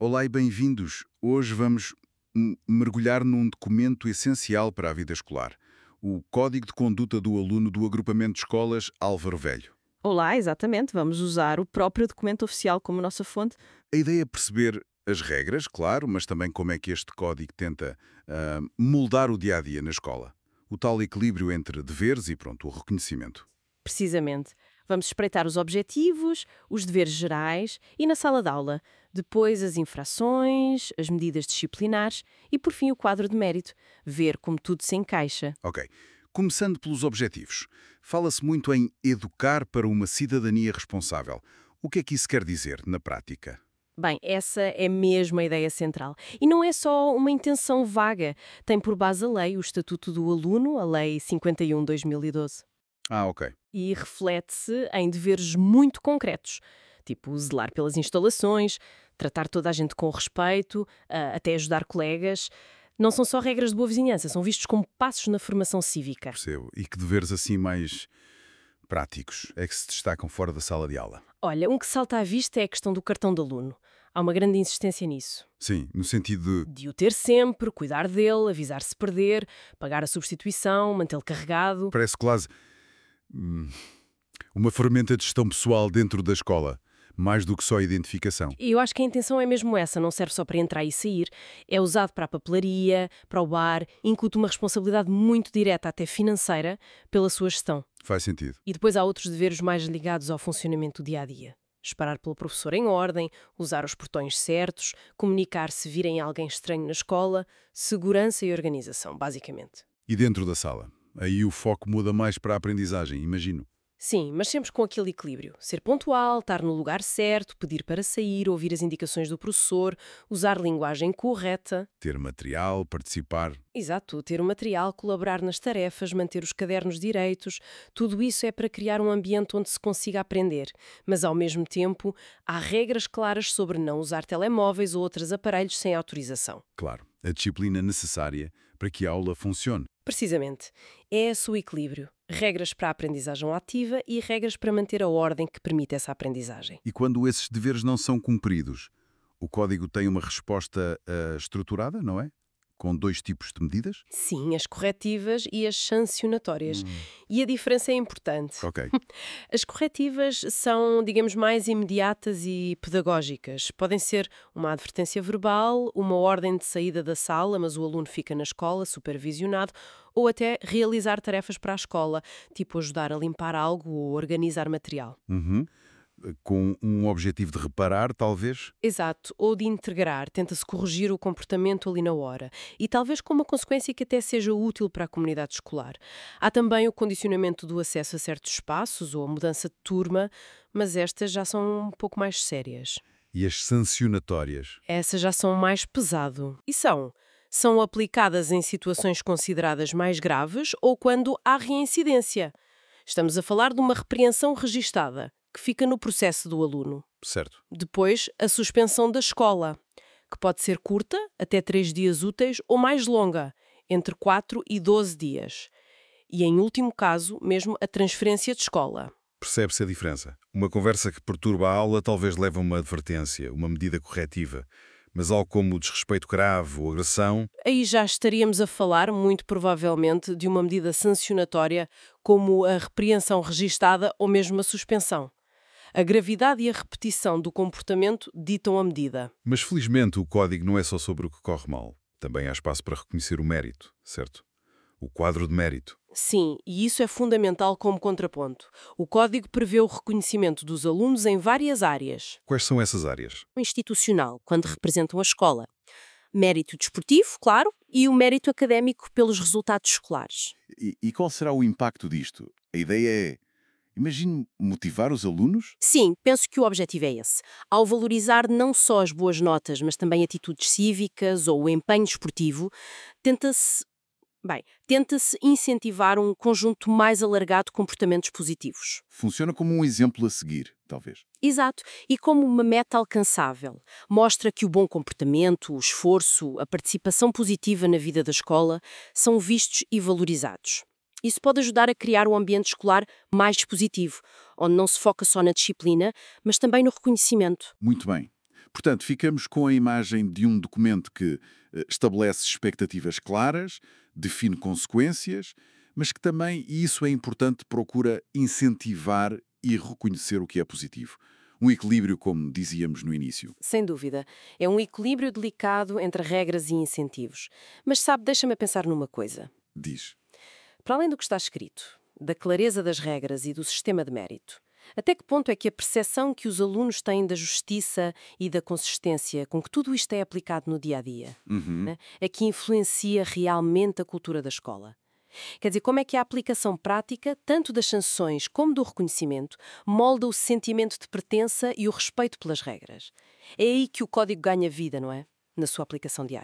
Olá e bem-vindos. Hoje vamos mergulhar num documento essencial para a vida escolar, o Código de Conduta do Aluno do Agrupamento de Escolas Álvaro Velho. Olá, exatamente. Vamos usar o próprio documento oficial como nossa fonte. A ideia é perceber as regras, claro, mas também como é que este código tenta moldar o dia-a-dia na escola. O tal equilíbrio entre deveres e, pronto, o reconhecimento. Precisamente. Vamos espreitar os objetivos, os deveres gerais e, na sala de aula, depois as infrações, as medidas disciplinares e, por fim, o quadro de mérito. Ver como tudo se encaixa. Ok. Começando pelos objetivos. Fala-se muito em educar para uma cidadania responsável. O que é que isso quer dizer na prática? Bem, essa é mesmo a ideia central. E não é só uma intenção vaga. Tem por base a lei, o Estatuto do Aluno, a Lei 51/2012. Ah, ok. E reflete-se em deveres muito concretos, tipo zelar pelas instalações, tratar toda a gente com respeito, até ajudar colegas. Não são só regras de boa vizinhança, são vistos como passos na formação cívica. Percebo. E que deveres assim mais práticos é que se destacam fora da sala de aula? Olha, um que salta à vista é a questão do cartão de aluno. Há uma grande insistência nisso. Sim, no sentido de... De o ter sempre, cuidar dele, avisar se perder, pagar a substituição, mantê-lo carregado. Parece quase hum, uma ferramenta de gestão pessoal dentro da escola, mais do que só a identificação. E eu acho que a intenção é mesmo essa, não serve só para entrar e sair. É usado para a papelaria, para o bar, incute uma responsabilidade muito direta, até financeira, pela sua gestão. Faz sentido. E depois há outros deveres mais ligados ao funcionamento do dia-a-dia. Esperar pelo professor em ordem, usar os portões certos, comunicar se virem alguém estranho na escola, segurança e organização, basicamente. E dentro da sala? Aí o foco muda mais para a aprendizagem, imagino. Sim, mas sempre com aquele equilíbrio. Ser pontual, estar no lugar certo, pedir para sair, ouvir as indicações do professor, usar linguagem correta. Ter material, participar. Exato, ter o material, colaborar nas tarefas, manter os cadernos direitos, tudo isso é para criar um ambiente onde se consiga aprender. Mas, ao mesmo tempo, há regras claras sobre não usar telemóveis ou outros aparelhos sem autorização. Claro, a disciplina necessária para que a aula funcione. Precisamente. É esse o equilíbrio. Regras para a aprendizagem ativa e regras para manter a ordem que permite essa aprendizagem. E quando esses deveres não são cumpridos, o código tem uma resposta estruturada, não é? Com dois tipos de medidas? Sim, as corretivas e as sancionatórias. E a diferença é importante. Ok. As corretivas são, digamos, mais imediatas e pedagógicas. Podem ser uma advertência verbal, uma ordem de saída da sala, mas o aluno fica na escola, supervisionado, ou até realizar tarefas para a escola, tipo ajudar a limpar algo ou organizar material. Uhum. Com um objetivo de reparar, talvez? Exato, ou de integrar, tenta-se corrigir o comportamento ali na hora, e talvez com uma consequência que até seja útil para a comunidade escolar. Há também o condicionamento do acesso a certos espaços ou a mudança de turma, mas estas já são um pouco mais sérias. E as sancionatórias? Essas já são mais pesado. E são aplicadas em situações consideradas mais graves ou quando há reincidência. Estamos a falar de uma repreensão registada, que fica no processo do aluno. Certo. Depois, a suspensão da escola, que pode ser curta, até 3 dias úteis, ou mais longa, entre 4 e 12 dias. E, em último caso, mesmo a transferência de escola. Percebe-se a diferença. Uma conversa que perturba a aula talvez leve a uma advertência, uma medida corretiva. Mas algo como o desrespeito grave ou agressão... Aí já estaríamos a falar, muito provavelmente, de uma medida sancionatória, como a repreensão registada ou mesmo a suspensão. A gravidade e a repetição do comportamento ditam a medida. Mas felizmente o código não é só sobre o que corre mal. Também há espaço para reconhecer o mérito, certo? O quadro de mérito. Sim, e isso é fundamental como contraponto. O Código prevê o reconhecimento dos alunos em várias áreas. Quais são essas áreas? O institucional, quando representam a escola. Mérito desportivo, claro, e o mérito académico pelos resultados escolares. E qual será o impacto disto? A ideia é, imagine motivar os alunos? Sim, penso que o objetivo é esse. Ao valorizar não só as boas notas, mas também atitudes cívicas ou o empenho desportivo, tenta-se incentivar um conjunto mais alargado de comportamentos positivos. Funciona como um exemplo a seguir, talvez. Exato, e como uma meta alcançável. Mostra que o bom comportamento, o esforço, a participação positiva na vida da escola são vistos e valorizados. Isso pode ajudar a criar um ambiente escolar mais positivo, onde não se foca só na disciplina, mas também no reconhecimento. Muito bem. Portanto, ficamos com a imagem de um documento que estabelece expectativas claras, define consequências, mas que também, e isso é importante, procura incentivar e reconhecer o que é positivo. Um equilíbrio, como dizíamos no início. Sem dúvida. É um equilíbrio delicado entre regras e incentivos. Mas sabe, deixa-me pensar numa coisa. Diz. Para além do que está escrito, da clareza das regras e do sistema de mérito, até que ponto é que a percepção que os alunos têm da justiça e da consistência com que tudo isto é aplicado no dia-a-dia, né, é que influencia realmente a cultura da escola? Quer dizer, como é que a aplicação prática, tanto das sanções como do reconhecimento, molda o sentimento de pertença e o respeito pelas regras? É aí que o código ganha vida, não é? Na sua aplicação diária.